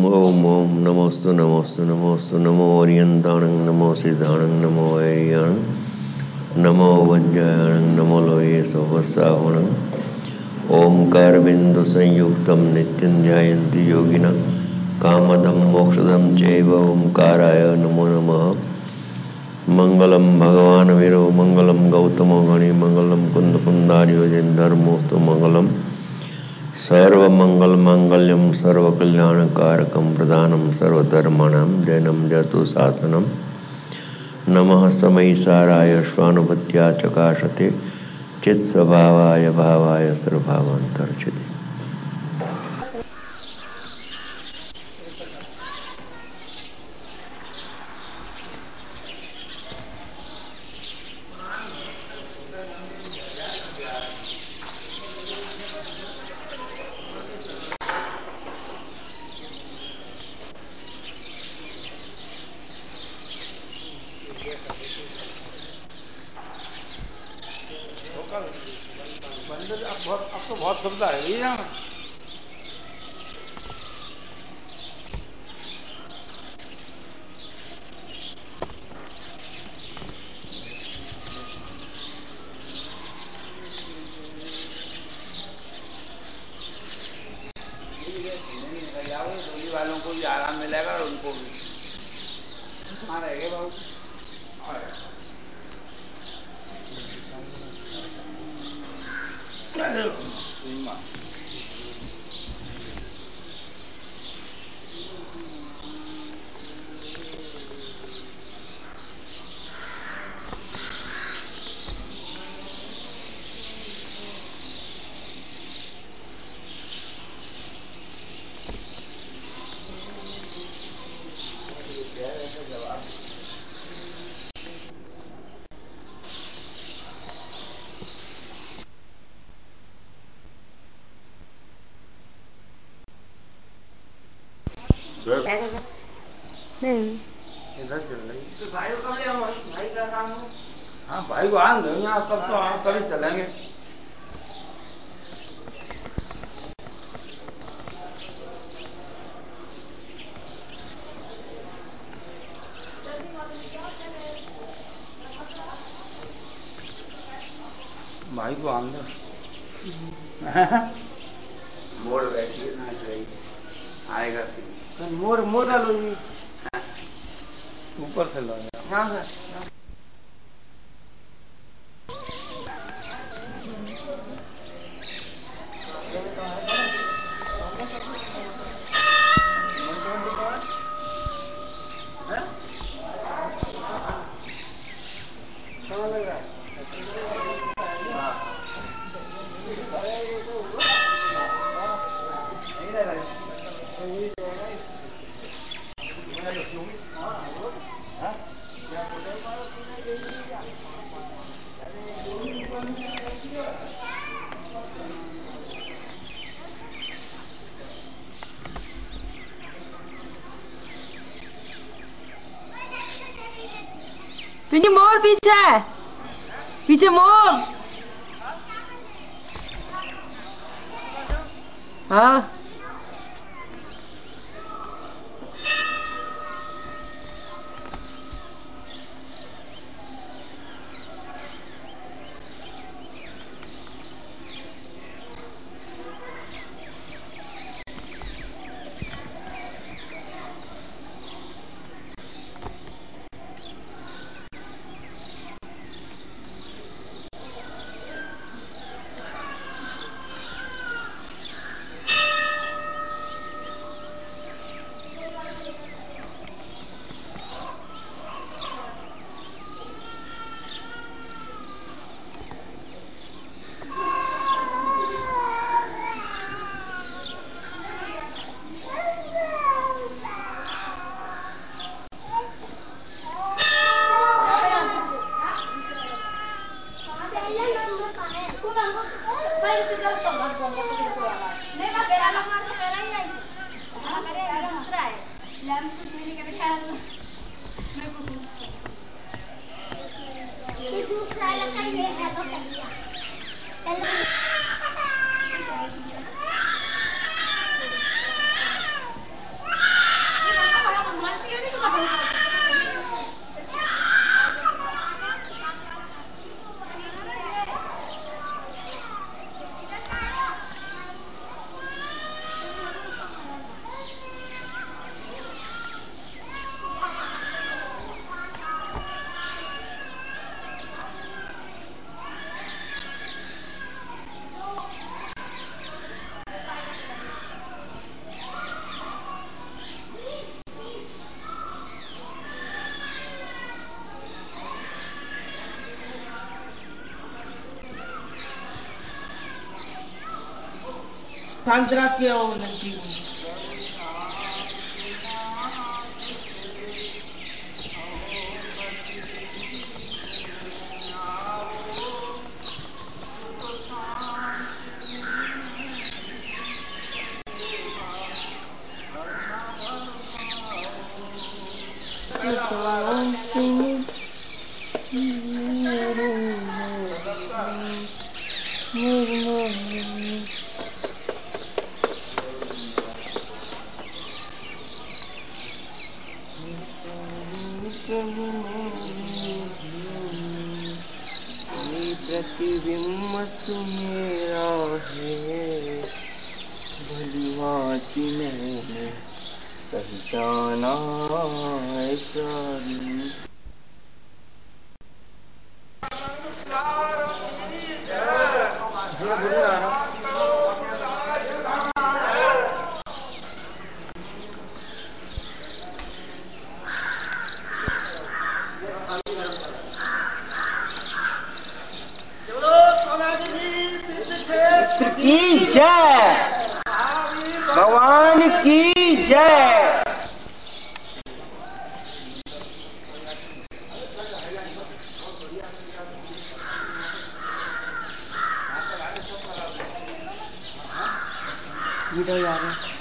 ओम ओम नमोस्तु नमोस्तु नमोस्तु नमो ओरियंताणं नमो सिद्धाणं नमो ऐरियाणं नमो वज्रायणं नमो लोये सहस्रावणं ओंकारबिंदु संयुक्तं नित्यं ध्यायन्ति योगिनः कामदं मोक्षदं चैव ओंकाराय नमो नमः। मंगलम भगवान वीरो मंगलम गौतमो गणि मंगलम कुंद कुंदार्यो जन धर्मोस्तु मंगलम सर्वमंगल मांगल्यम सर्वकल्याणकारकम प्रधानम सर्वधर्माणां जैनम जतु शासनम नमः समयिसाराय स्वानुभूत्या चकाशते चित्स्वभावाय भावाय सर्वभावान्तर्चिते। अब तो बहुत सुविधा है यहाँ। डोली वालों को भी आराम मिलेगा और उनको भी कहाँ रहेगा बाबू। नहीं इधर चल रही तो भाई को कब ले आऊं? भाई का काम है। हाँ भाई को आन दो यहाँ तब तो हम कभी चलेंगे। भाई को आन दो। मोड़ बैठी है नाच रही आएगा सीन मोड़ मोड़ डालो जी ऊपर से लो यहाँ से। पीछे मोर पीछे पीछे मोर। हाँ शांत रखिए वो नजदीक में। प्रतिबिंब मेरा है भलीभांति मैंने पहचाना है प्यारी। की जय, भगवान की जय। वीडियो जा रहा है।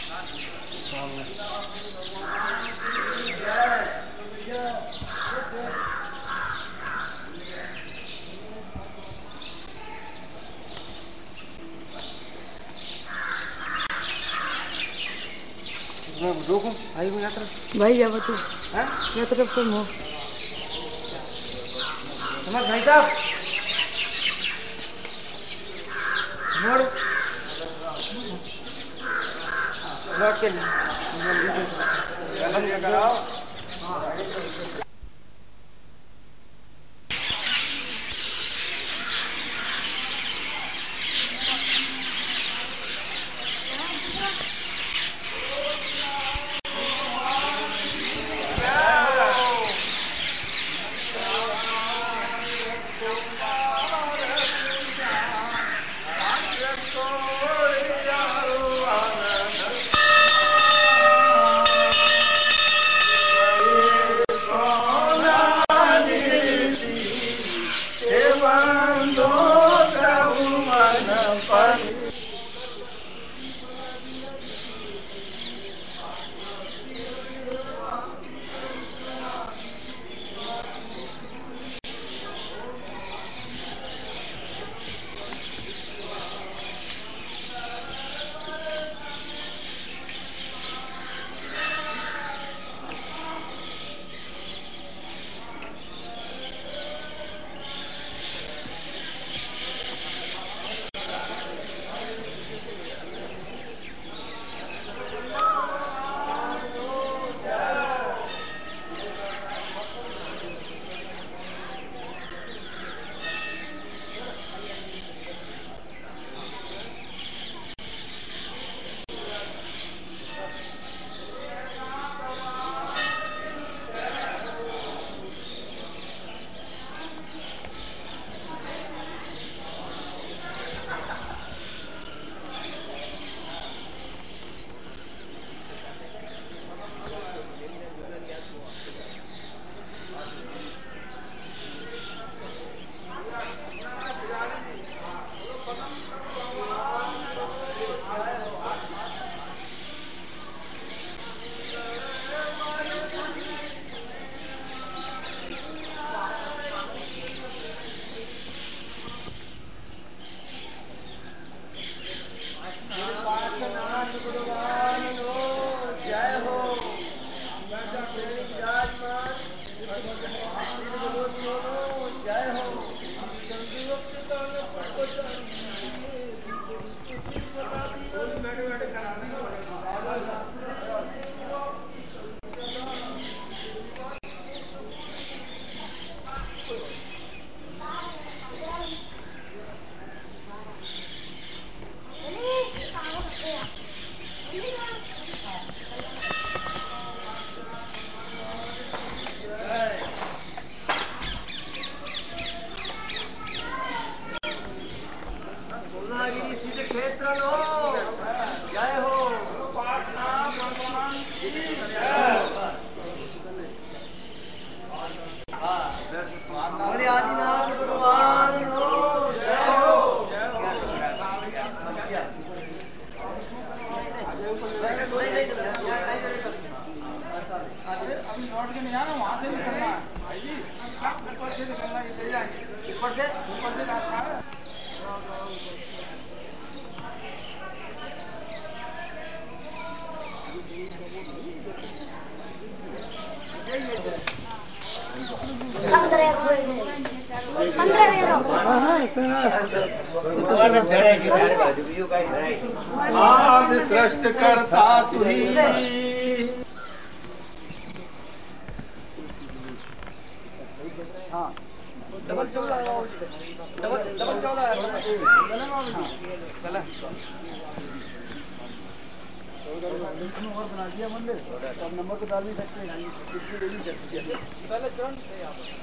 रोको भाई को यात्रा भाई जा बच्चों हैं यात्रा पर मो समझ भाई साहब मोड़ लौट के बंद कराओ। अभी लौट के नहीं आना, वहां से निकलना है भाई जी, ऊपर से निकलना, ये ले जाएंगे ऊपर से रास्ता है। आदि सृष्टि करता तू ही। हाँ डबल 14 और बना दिया मंदिर, अब नंबर तो डाल नहीं सकते, किसकी ले नहीं सकते पहले चरण थे यहाँ पर।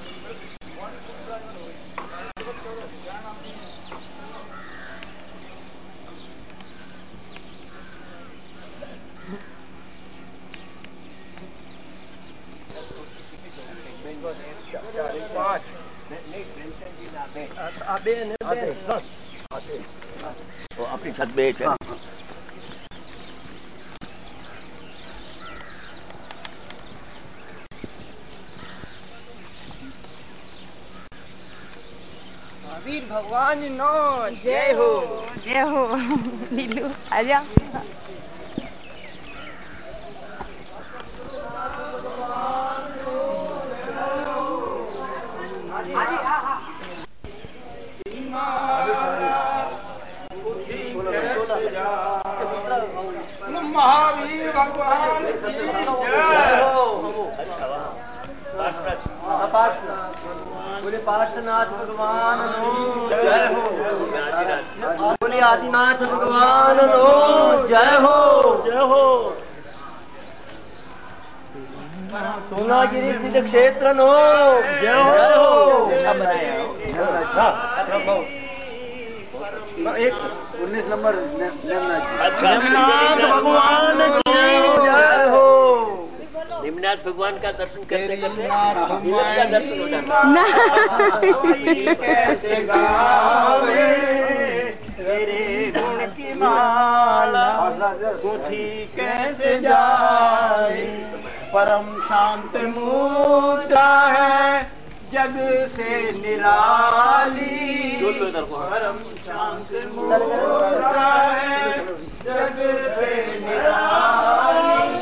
अपनी छत पे है। वीर भगवान नो जय हो। जय हो नीलू आजा। महावीर भगवान की जय हो। बोले पार्श्वनाथ भगवान नो जय हो। बोले आदिनाथ भगवान नो जय हो। जय हो। सोनागिरी सिद्ध क्षेत्र नो जय हो। एक 19 नंबर निम्नाथ भगवान की जय हो। निम्नाथ भगवान का दर्शन करते करते दर्शन हो जाता कैसे गावे तेरे गुण की माला, गुथी कैसे जाए। परम शांत मुद्रा है जग से निराली। परम शांत मुद्रा है जग से निराली।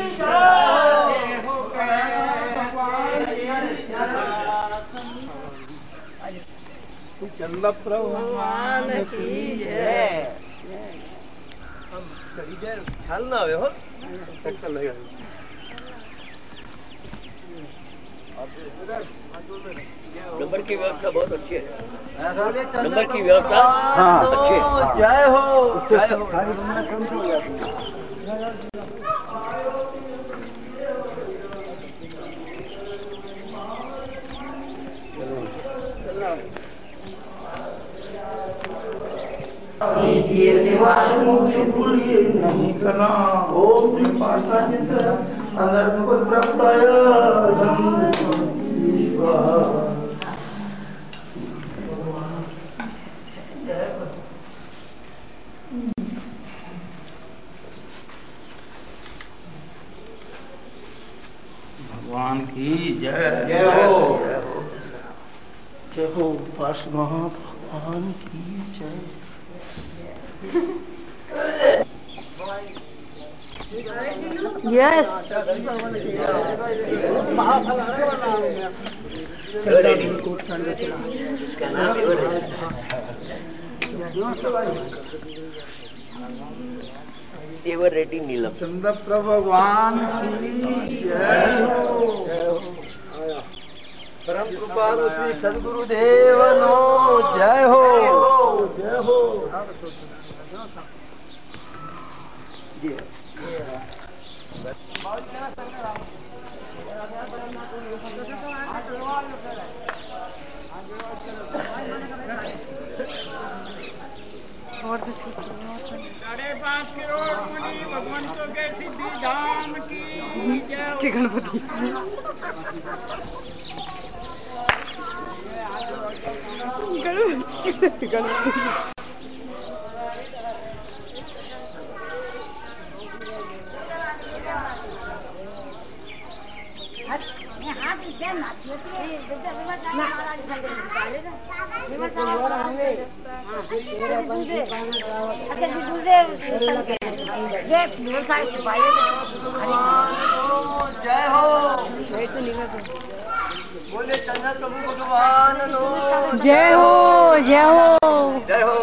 चंदा भगवान की जय। ख्याल ना आवे हो चक्कर लगा। नंबर की व्यवस्था बहुत अच्छी है। नंबर की व्यवस्था अच्छी है। जय हो जय हो। नहीं करना ओम पास्ता चित्र अनर्थ प्रपय भगवान की जय। जय हो जय हो पार्श्वनाथ भगवान की जय। Yes ever ready Neelam. Chandra भगवान की जय हो। परम कृपालु श्री सदगुरुदेव नो जय हो। जय हो। और तो ठीक है। 5.5 करोड़ मुनि भगवंतों के सिद्धि धाम की जय हो। इसके गणपति गणपति जय हो। बोले चंद्र प्रभु भगवान नो जय हो जय हो जय हो।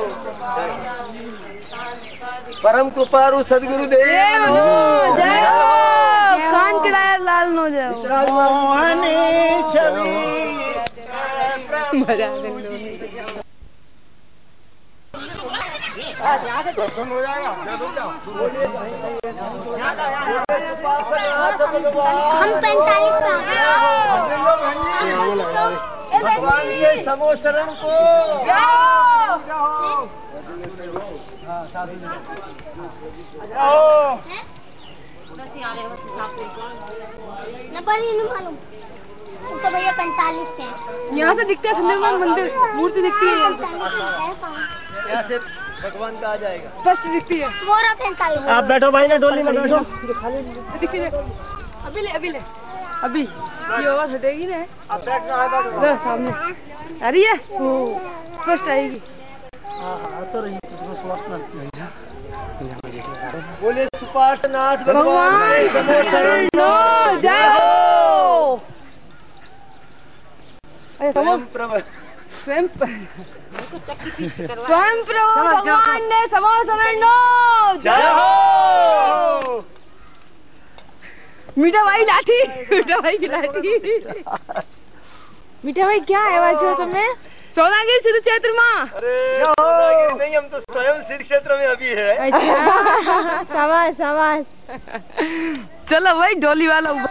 परम कृपारु सदगुरु देव नो जय हो कान किराया लाल नो जय हो मोहनी छवि मजा दर्शन हो जाएगा। हम 45 भगवान के समो शरण को मालूम तो भैया 45 के यहाँ से दिखते है सुंदरवन मंदिर मूर्ति दिखती है यहाँ से भगवान का आ जाएगा स्पष्ट दिखती है मोरा 45। आप बैठो भाई ना डोली में बैठो। दिखती है अभी ले अभी ये आवाज हटेगी ना अब बैठना है बैठो इधर सामने आ रही है स्पष्ट आएगी बोले सुपार्शनाथ भगवान के समो शरण नो जय हो अरे समो स्वयं प्रभु भगवान ने समो शरण नो जय हो। मीठा भाई लाठी मीठा भाई की लाठी मीठा भाई क्या है वाचो तुम्हें सोनागिर सिद्ध क्षेत्र में। अरे सोनागिरी नहीं हम तो स्वयं सिद्ध क्षेत्र में अभी है। अच्छा शाबाश शाबाश चलो भाई डोली वाला वहाँ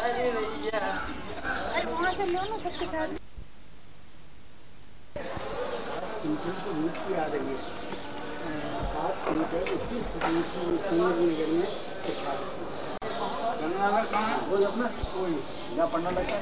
से लो ना सबके साथ। गंगा में कहाँ वो अपना कोई या पढ़ना लगता है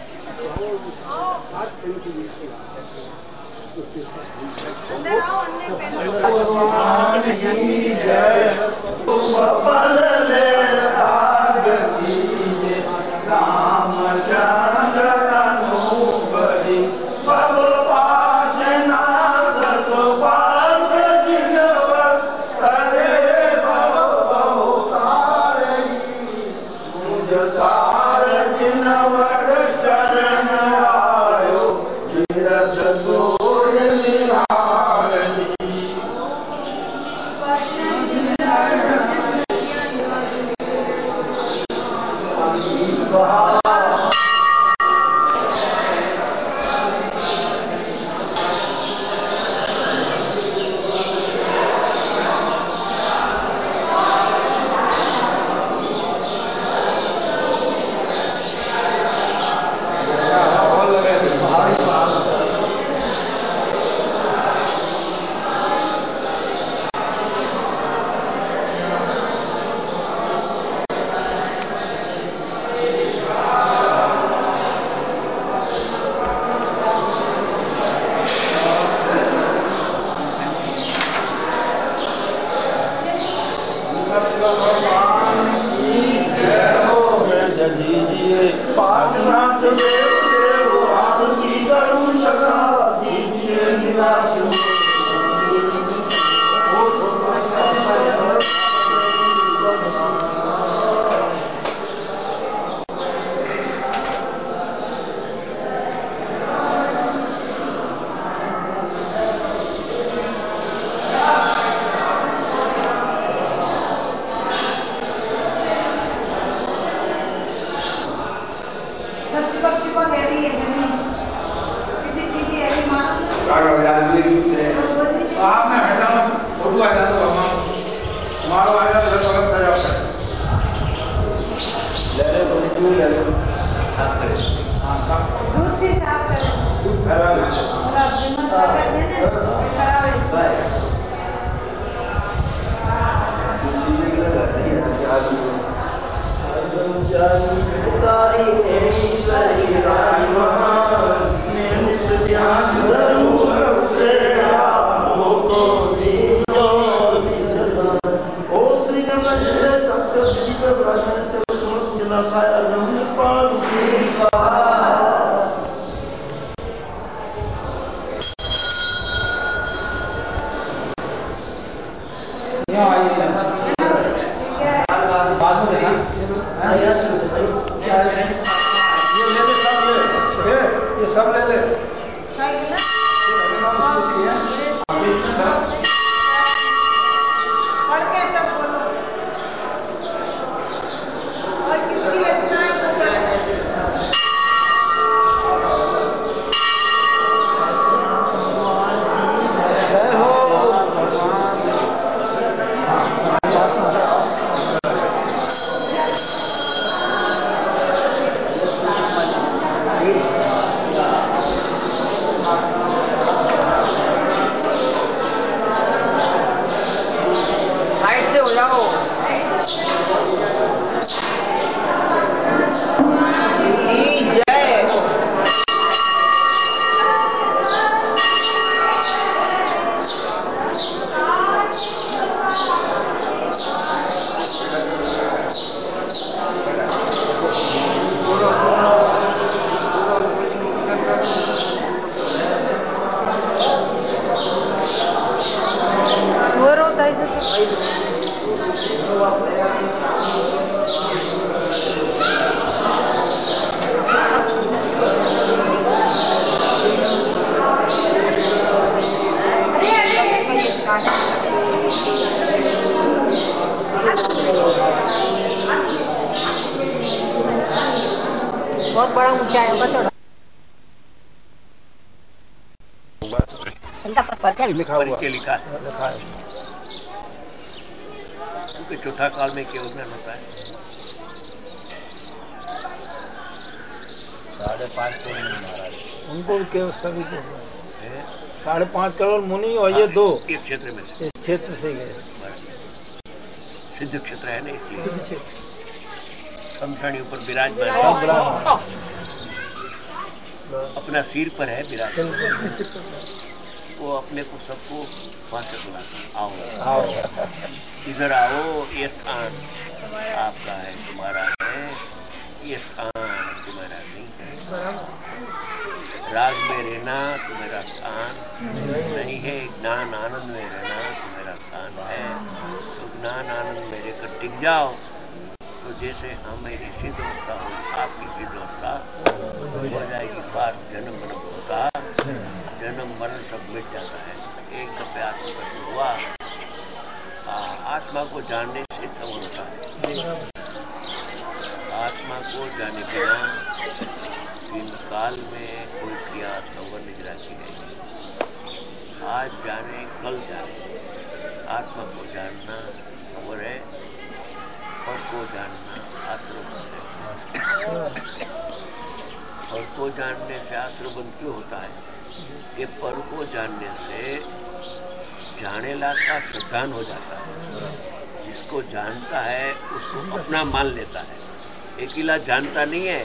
ये सब ले ले पढ़ के सब बोलो और किसकी रचनाएं को पढ़ना है साइड से हो जाओ बहुत बड़ा ऊंचा है थोड़ा लिखा हुआ लिखा है क्योंकि चौथा काल में केवल ज्ञान होता है 5.5 करोड़ महाराज उनको भी केवल सभी को 5.5 करोड़ मुनि और ये दो एक क्षेत्र में इस क्षेत्र से गए सिद्ध क्षेत्र है ना इसलिए शमशानी ऊपर विराजमान अपना सिर पर है विराज वो अपने को सबको वहां से बुलाता आओ आओ इधर आओ ये स्थान आपका है तुम्हारा है ये स्थान तुम्हारा नहीं है राग में रहना तुम्हारा स्थान नहीं है ज्ञान आनंद में रहना तुम्हारा स्थान है तो ज्ञान आनंद में रहकर टिक जाओ तो जैसे हमें सिद्ध अवस्था हो आपकी सिद्ध अवस्था हो जाएगी पार जन्म मरण होता जन्म मरण सब मिट जाता है एक दफे आत्मकथन हुआ आत्मा को जानने से संवर होता है आत्मा को जाने बिना इन काल में कोई क्रिया संवर नहीं रखी जाएगी आज जाने कल जाने आत्मा को जानना संवर है फल को जानना आश्रबंध है फल को जानने से आश्रबंध क्यों होता है कि पर को जानने से जानेला का श्रद्धान हो जाता है जिसको जानता है उसको अपना मान लेता है अकेला जानता नहीं है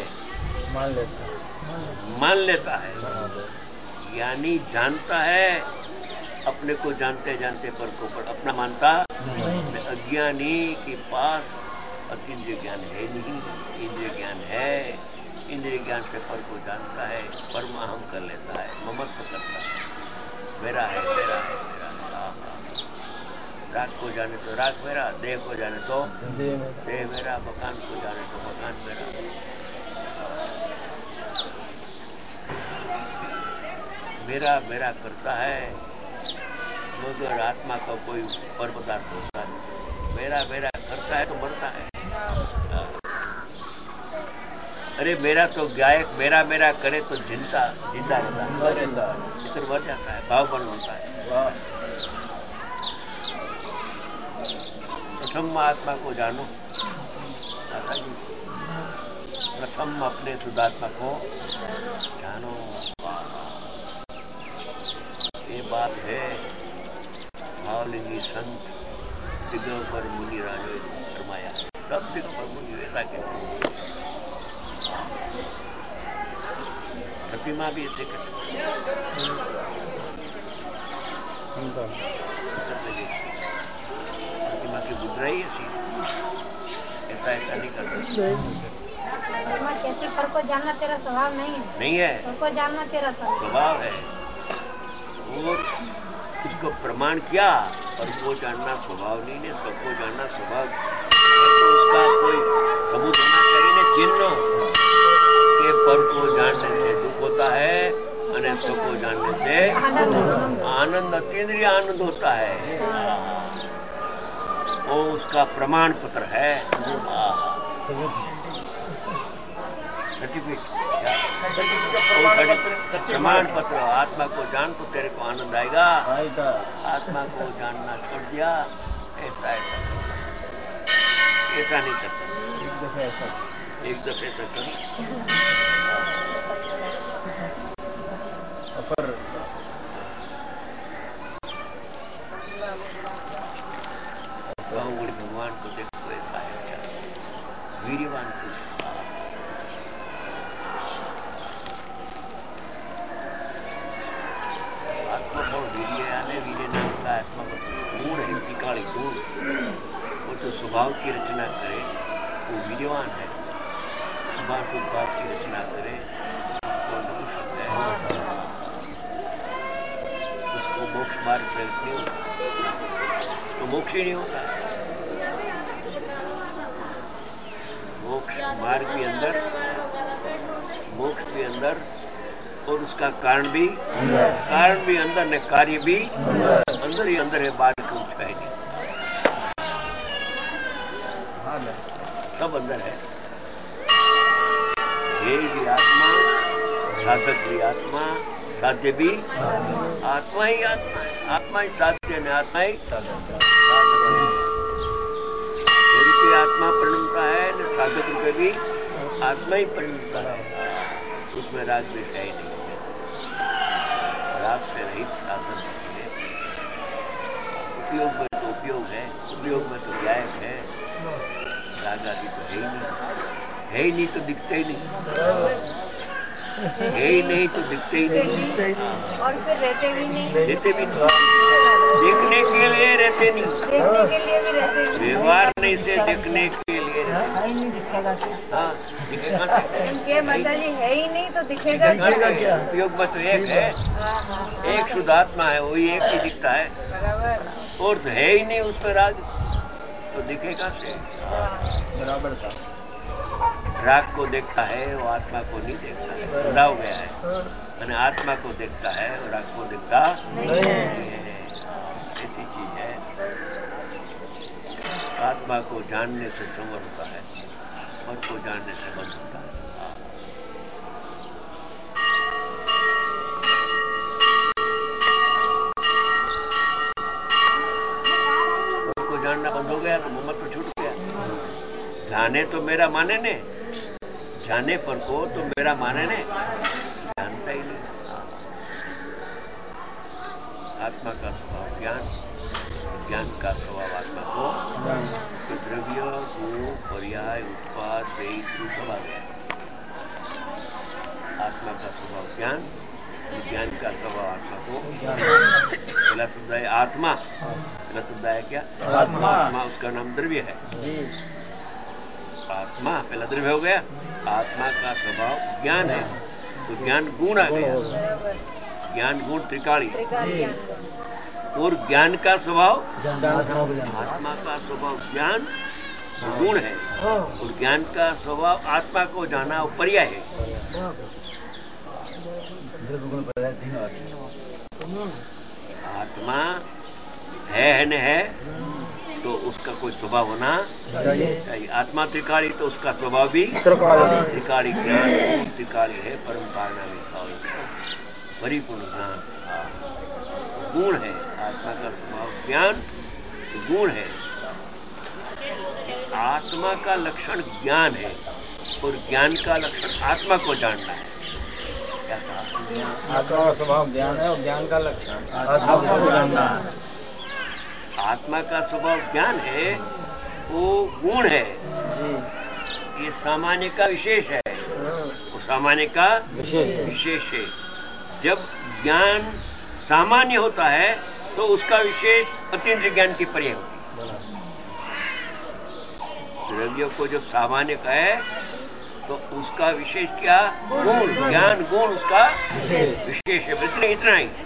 मान लेता है यानी जानता है अपने को जानते जानते पर को पर अपना मानता अज्ञानी के पास अतीन्द्रिय ज्ञान है नहीं इंद्रिय ज्ञान है इंद्रिय ज्ञान से पर को जानता है परम अहम कर लेता है ममत्व करता है मेरा है मेरा है मेरा है राग को जाने तो राग मेरा देह को जाने तो देह मेरा मकान को जाने तो मकान मेरा मेरा मेरा करता है मगर आत्मा का कोई पर पदार्थ होता है मेरा मेरा करता है तो मरता है अरे मेरा तो गायक मेरा मेरा करे तो जिंदा रहता है इधर मर जाता है भाव बन होता है प्रथम आत्मा को जानो माता जी प्रथम अपने शुद्धात्मा को जानो ये बात है भावलिंगी संत दिगंबर मुनि राजो फरमाया सब दिगंबर मुनि ऐसा कहते हैं प्रतिमा भी ऐसे कहते प्रतिमा की मुद्रा ही ऐसी ऐसा ऐसा नहीं करता कैसे पर को जानना तेरा स्वभाव नहीं है पर को जानना तेरा स्वभाव है और उसको प्रमाण किया पर को जानना स्वभाव नहीं है सबको जानना स्वभाव तो उसका कोई सबूत होना चाहिए ना, चिन्ह के पर को जानने से दुख होता है और स्व को जानने से आनंद, अतीन्द्रिय आनंद होता है। वो उसका प्रमाण पत्र है, सर्टिफिकेट, प्रमाण पत्र। आत्मा को जान तो तेरे को आनंद आएगा, आत्मा को जानना छोड़ दिया ऐसा ऐसा ऐसा नहीं करता। एक दफे ऐसा करो भगवान को देखो, ऐसा है क्या वीरवान पुरुष। आत्मा बहुत वीर्य आने, वीर्य नाम का आत्मा गुण है, त्रिकाली गुण। वो तो स्वभाव की रचना करे वो वीर्यवान है, स्वभाव शुभाव की रचना करे वो नपुंसक है, उसको मोक्ष मार्ग प्रकट नहीं होता, तो मोक्ष ही नहीं होता है। मोक्ष मार्ग भी अंदर, मोक्ष भी अंदर, और उसका कारण भी अंदर ने, कार्य भी अंदर ही अंदर है, बाहर का कुछ है नहीं, सब अंदर है। ध्येय भी आत्मा, साधक भी आत्मा, साध्य भी आत्मा ही आत्मा है, आत्मा ही साध्य है, आत्मा ही साधक रूपी आत्मा परिणमता है न, साधक रूपे भी आत्मा ही परिणमता है। उसमें राग द्वेष है ही नहीं, राग से रहित साधन है। उपयोग में तो उपयोग है, उपयोग में तो गायब है, राग आदि तो है ही नहीं, है ही नहीं तो दिखते ही नहीं, है ही नहीं तो दिखते ही नहीं, और फिर रहते भी नहीं, देखने के लिए रहते नहीं, देखने के लिए भी रहते नहीं, व्यवहार नहीं से देखने के लिए रहते। हाँ, दिखेगा क्या माता जी, है ही नहीं तो दिखेगा क्या? उपयोग में तो एक है, एक शुद्ध आत्मा है, वही एक ही दिखता है, और तो है ही नहीं उसमें राग, तो दिखेगा से बराबर का। राग को देखता है वो आत्मा को नहीं देखता है, अंधा हो गया है, मैंने आत्मा को देखता है और राग को देखता नहीं है। ऐसी चीज है, आत्मा को जानने से संवर होता है, मन को जानने से बंद होता है। मन को जानना बंद हो गया तो मोहम्मद तो छूट गया। जाने तो मेरा माने ने, जाने पर को तो मेरा माने ने, जानता ही नहीं। आत्मा का स्वभाव ज्ञान, ज्ञान का स्वभाव आत्मा को, तो द्रव्य गुण पर्याय उत्पाद व्यय सब आ गया। आत्मा का स्वभाव ज्ञान, ज्ञान का स्वभाव आत्मा को। पहला शब्द है आत्मा, पहला शब्द है क्या? आत्मा। आत्मा उसका नाम द्रव्य है, आत्मा पहला द्रव्य हो गया। आत्मा का स्वभाव ज्ञान है, तो ज्ञान गुण आ गया, ज्ञान गुण त्रिकाली, और ज्ञान का स्वभाव, आत्मा का स्वभाव ज्ञान गुण है, और ज्ञान का स्वभाव आत्मा को जाना पर्याय है। आत्मा है न है तो उसका कोई स्वभाव होना चाहिए। आत्मा त्रिकाली तो उसका स्वभाव भी त्रिकाली, ज्ञान त्रिकाली है, परम कारणामी परिपूर्ण ज्ञान गुण है। आत्मा का स्वभाव ज्ञान गुण है, आत्मा का लक्षण ज्ञान है और ज्ञान का लक्षण आत्मा को जानना है। क्या कहा? आत्मा का स्वभाव ज्ञान है और ज्ञान का लक्षण आत्मा को जानना है। आत्मा का स्वभाव ज्ञान है, वो गुण है, ये सामान्य का विशेष है, वो सामान्य का विशेष है। जब ज्ञान सामान्य होता है तो उसका विशेष अतीन्द्रिय ज्ञान की पर्याय होती है। द्रव्य को जब सामान्य कहे तो उसका विशेष क्या? गुण, ज्ञान गुण उसका विशेष है, इतना ही।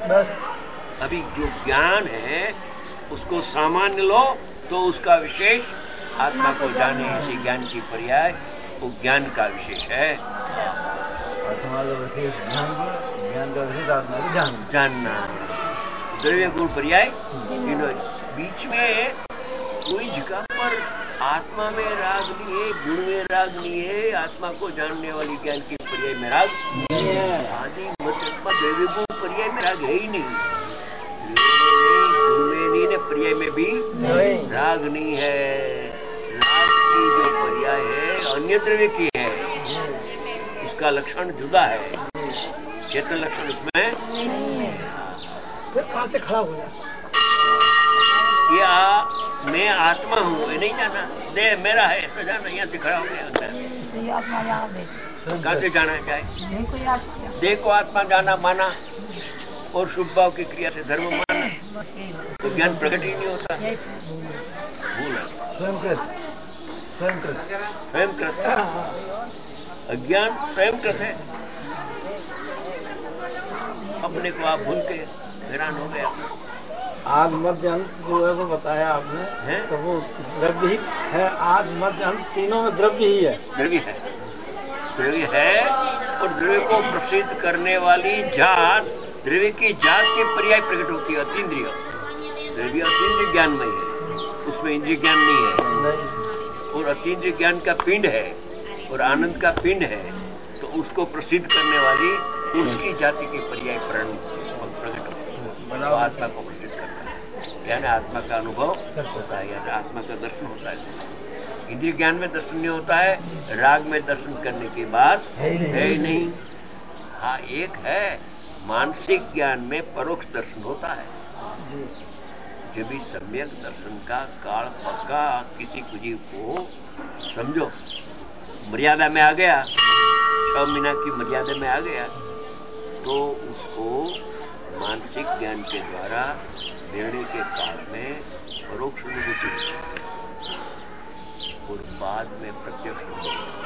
अभी जो ज्ञान है उसको सामान्य लो तो उसका विशेष आत्मा को जाने इसी ज्ञान की पर्याय वो ज्ञान का विशेष है। आत्मा का विशेष ज्ञान का विशेष आत्मा को जानना। द्रव्य गुण पर्याय बीच में कोई जगह पर आत्मा में राग नहीं है, गुण में राग नहीं है, आत्मा को जानने वाली ज्ञान की पर्याय में राग नहीं है। आदि मध्य द्रव्य गुण पर्याय में राग है ही नहीं, गुण में नहीं, पर्याय में भी राग नहीं है। राग की जो पर्याय है अन्य द्रव्य की है, उसका लक्षण जुदा है, चेतन लक्षण उसमें फिर कहां से खड़ा हो जाए। या मैं आत्मा हूँ ये नहीं जाना, दे मेरा है ऐसा जाना, यहाँ से खड़ा हो गया अंदर। आत्मा जाना दे कहाँ से जाना चाहिए? देह को आत्मा जाना माना और शुभ भाव की क्रिया से धर्म माना, तो ज्ञान प्रकट ही नहीं होता। भूल है, स्वयंकृत अज्ञान स्वयंकृत है। अपने को आप भूल के हैरान हो गया। आद मध्य अंत जो है वो बताया आपने है? तो वो द्रव्य ही है, आद मध्य अंत तीनों में द्रव्य ही है। द्रव्य है और द्रव्य को प्रसिद्ध करने वाली जात, द्रव्य की जात की पर्याय प्रकट होती है अतीन्द्रिय। द्रव्य अतीन्द्रिय ज्ञानमय है, उसमें इंद्रिय ज्ञान नहीं है, और अतीन्द्रिय ज्ञान का पिंड है और आनंद का पिंड है, तो उसको प्रसिद्ध करने वाली उसकी जाति की पर्याय प्रकट होती है, तो आत्मा को प्रसिद्ध करता है, यानी आत्मा का अनुभव होता है, यानी आत्मा का दर्शन होता है। इंद्रिय ज्ञान में दर्शन नहीं होता है, राग में दर्शन करने की बात है ही नहीं। हाँ, एक है मानसिक ज्ञान में परोक्ष दर्शन होता है, जब भी सम्यक दर्शन का काल पक्का किसी जीव को समझो मर्यादा में आ गया, 6 महीना की मर्यादा में आ गया, तो उसको मानसिक ज्ञान के द्वारा निर्णय के काल में परोक्ष अनुभूति और बाद में प्रत्यक्ष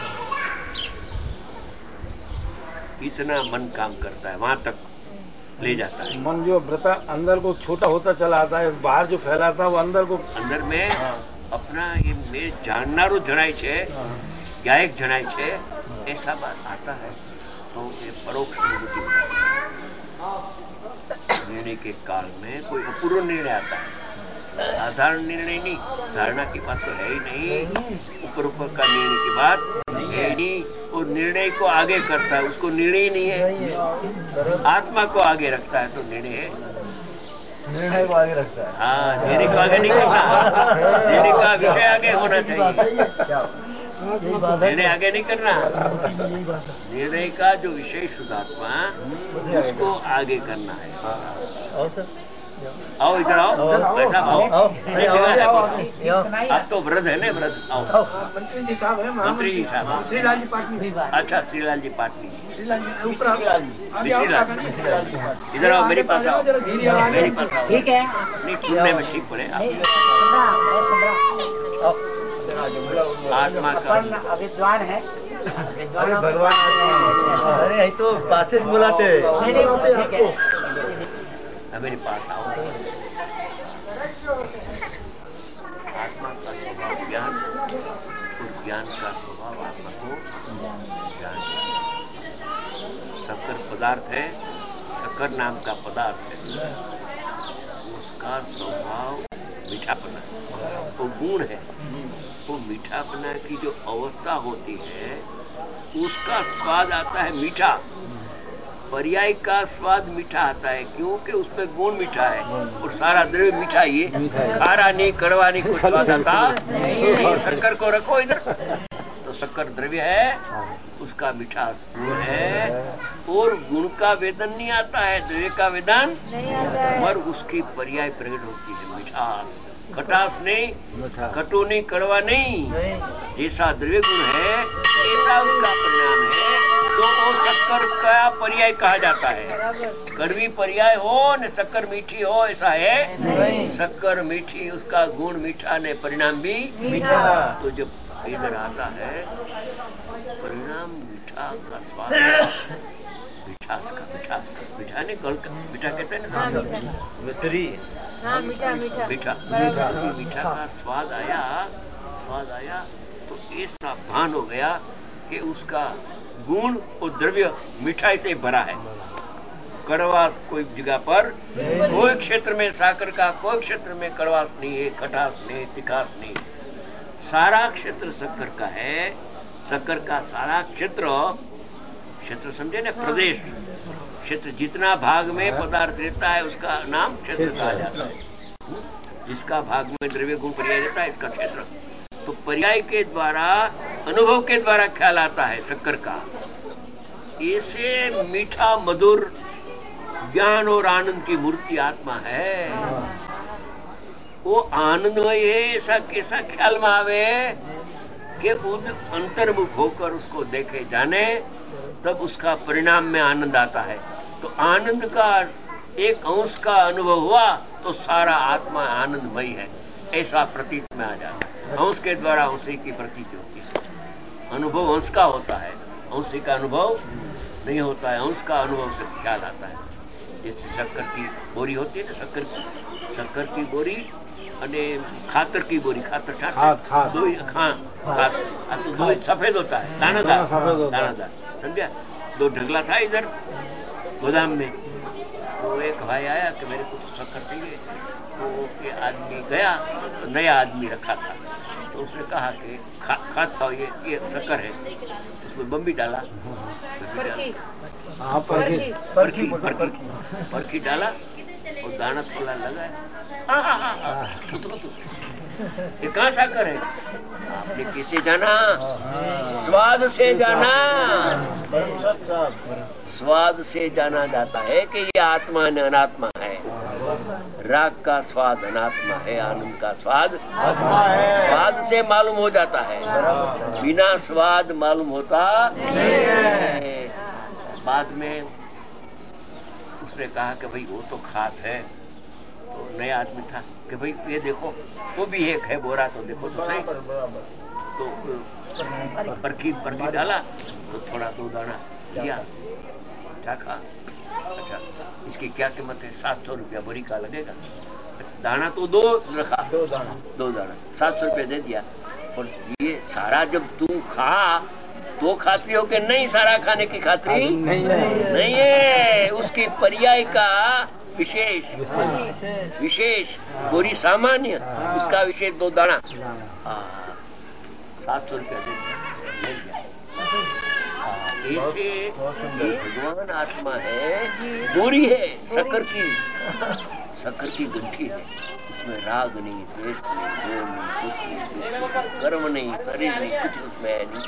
इतना मन काम करता है, वहां तक ले जाता है। मन जो व्रता अंदर को छोटा होता चला आता है, बाहर जो फैलाता है वो अंदर को अंदर में अपना ये मैं जाननारो जनाय छे, गायक जनाय छे, ऐसा बात आता है, तो ये परोक्ष अनुभूति निर्णय के काल में कोई अपूर्व निर्णय आता है, साधारण निर्णय नहीं, धारणा की बात तो है ही नहीं, ऊपर का निर्णय की बात है ही नहीं, और निर्णय को आगे करता है, उसको निर्णय नहीं है, आत्मा को आगे रखता है तो निर्णय है, निर्णय को आगे रखता है। हाँ, निर्णय को आगे नहीं करना, निर्णय का विषय आगे होना चाहिए, निर्णय आगे नहीं करना, निर्णय का जो विषय शुद्धात्मा उसको आगे करना है। आओ इधर आओ, बैठा आओ, आप तो वृद्ध है ना, वृद्ध आओ। मंत्री जी साहब है, मंत्री जी साहब, श्रीलाल जी पाटनी। अच्छा, श्रीलाल जी पाटनी, इधर आओ, मेरे पास आओ, मेरे पास आओ। ठीक है, नहीं सुनने में ठीक पड़े। आत्मा का विद्वान है, भगवान अरे तो पास बुलाते मेरे पास आओ। आत्मा का स्वभाव ज्ञान और ज्ञान का स्वभाव आत्मा को ज्ञान। शक्कर पदार्थ है, शक्कर नाम का पदार्थ है, उसका स्वभाव मीठापना, वो गुण है, वो मीठापना की जो अवस्था होती है उसका स्वाद आता है मीठा, पर्याय का स्वाद मीठा आता है, क्योंकि उसमें गुण मीठा है और सारा द्रव्य मीठा ही है, खारा नहीं, कड़वा नहीं, कुछ स्वाद आता नहीं। शक्कर को रखो इधर, तो शक्कर द्रव्य है, उसका मीठा गुण है, और गुण का वेदन नहीं आता है, द्रव्य का वेदन नहीं आता है, पर उसकी पर्याय प्रकट होती है मिठास, खटास नहीं, खटू नहीं, कड़वा नहीं, जैसा द्रव्य गुण है ऐसा उसका परिणाम है, तो वो शक्कर का पर्याय कहा जाता है। कड़वी पर्याय हो न शक्कर मीठी हो ऐसा है नहीं, शक्कर मीठी, उसका गुण मीठा ने परिणाम भी मीठा, तो जब इधर आता है परिणाम मीठा का स्वाद, मीठा ने गल मीठा कहते हैं ना, मिश्री, हाँ मीठा मीठा मीठा, मीठा का स्वाद आया, स्वाद आया तो ऐसा भान हो गया कि उसका गुण और द्रव्य मिठाई से भरा है। कड़वास कोई जगह पर, कोई क्षेत्र में साकर का, कोई क्षेत्र में कड़वास नहीं है, खटास नहीं, तिखास नहीं, सारा क्षेत्र शक्कर का है। शक्कर का सारा क्षेत्र, क्षेत्र समझे ना, प्रदेश, क्षेत्र जितना भाग में पदार्थ रहता है उसका नाम क्षेत्र कहा जाता है। जिसका भाग में द्रव्य गुण पर्याय रहता है इसका क्षेत्र। तो पर्याय के द्वारा, अनुभव के द्वारा ख्याल आता है शक्कर का। ऐसे मीठा मधुर ज्ञान और आनंद की मूर्ति आत्मा है। वो आनंदमय है, ऐसा कैसा ख्याल में आवे कि उद अंतर्मुख होकर उसको देखे जाने, तब उसका परिणाम में आनंद आता है। तो आनंद का एक अंश का अनुभव हुआ तो सारा आत्मा आनंदमय है, ऐसा प्रतीत में आ जाता है। अंश के द्वारा अंशी की प्रतीति होती है। अनुभव अंश का होता है, अंशी का अनुभव नहीं होता है। अंश का अनुभव से ख्याल आता है। जैसे शक्कर की बोरी होती है ना, शक्कर की बोरी अने खातर की बोरी, खातर दो दो सफेद होता है, दानादार, समझा। दो ढगला था इधर गोदाम में, तो एक भाई आया कि मेरे को शक्कर चाहिए। तो ये आदमी गया, तो नया आदमी रखा था, तो उसने कहा कि खाता ये शक्कर है। उसमें बम्बी डाला, परखी डाला और दाना थोड़ा लगाया। ये कहाँ शक्कर है? आपने किसे जाना? स्वाद से जाना। स्वाद से जाना जाता है कि ये आत्मा ने अनात्मा है। राग का स्वाद अनात्मा है, आनंद का स्वाद आत्मा है। स्वाद से मालूम हो जाता है, बिना स्वाद मालूम होता नहीं है। बाद में उसने कहा कि भाई वो तो खात है। तो नया आदमी था कि भाई ये देखो, वो भी एक है बोरा, तो देखो तो सही। तो परखी डाला तो थोड़ा दो दाना लिया, चाखा। अच्छा, इसकी क्या कीमत है? 700 रुपया बोरी का लगेगा। दाना तो दो रखा, दो दाना 700 रुपया दे दिया। और ये सारा जब तू खा तो खाती हो कि नहीं? सारा खाने की खातरी नहीं है। उसकी पर्याय का विशेष बोरी सामान्य, उसका विशेष दो दाना। 700 रुपया दे दिया। ऐसे भगवान आत्मा है, बोरी है शक्कर की गंठी है। उसमें राग नहीं, द्वेष नहीं, मोह नहीं, कुछ नहीं, कर्म नहीं, शरीर नहीं, कुछ उसमें है नहीं।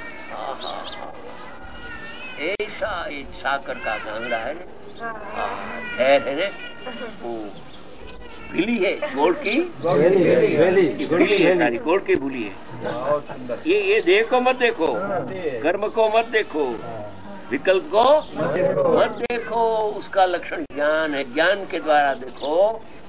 ऐसा एक साकर का गांगड़ा है ना, ठहर है ना, वो भीली है, गोड़ की भीली है, सारी गोड़ की भूली है। ये देखो मत देखो, कर्म को मत देखो, विकल्प को मत देखो। उसका लक्षण ज्ञान है। ज्ञान के द्वारा देखो